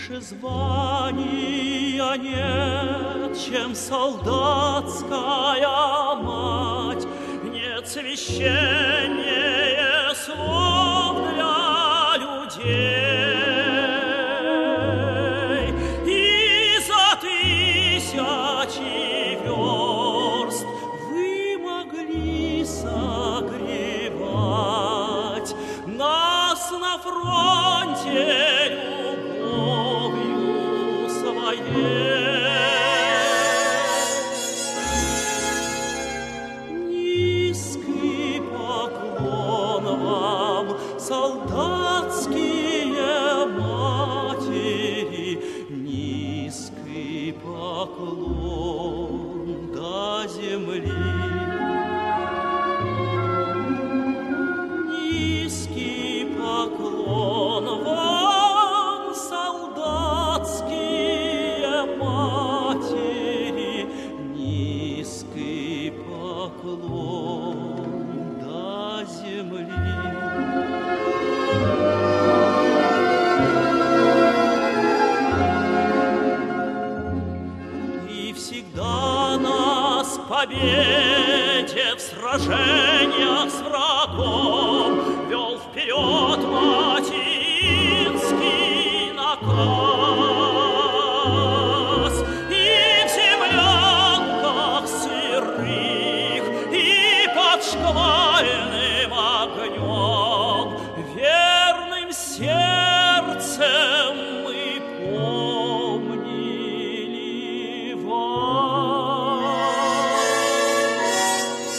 Выше звания нет, чем солдатская мать, нет священнее слов для людей. И за тысячи верст вы могли согревать нас на фронте любовью своей. Низкий поклон вам, солдатские матери, низкий поклон до земли. Низкий поклон вам, солдатские матери, низкий поклон до земли. И всегда нас к победе в сражениях с врагом вел вперед материнский наказ. И в землянках сырых, и под шквальным огнем верным сердцем мы помнили вас.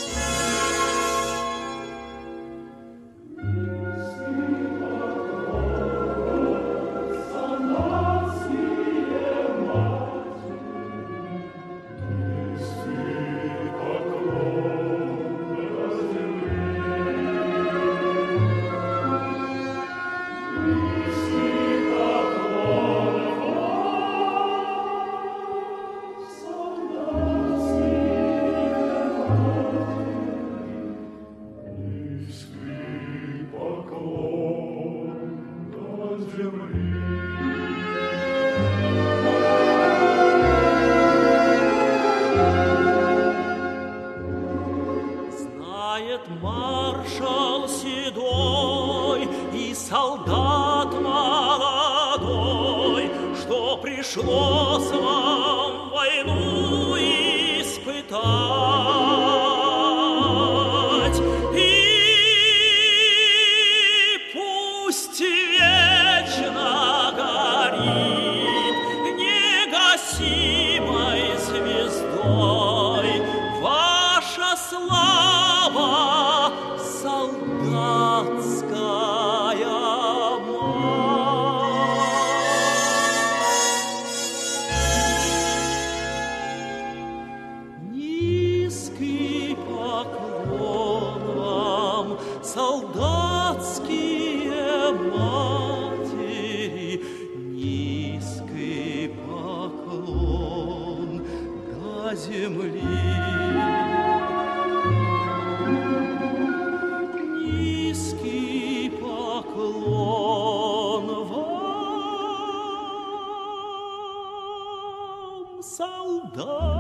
Знает маршал седой и солдат молодой, что пришлось вам войну испытать. И пусть вечно горит негасимой звездой ваша слава, солдатская мать. Низкий поклон вам, солдатские матери, низкий поклон до земли. Низкий поклон вам, солдат.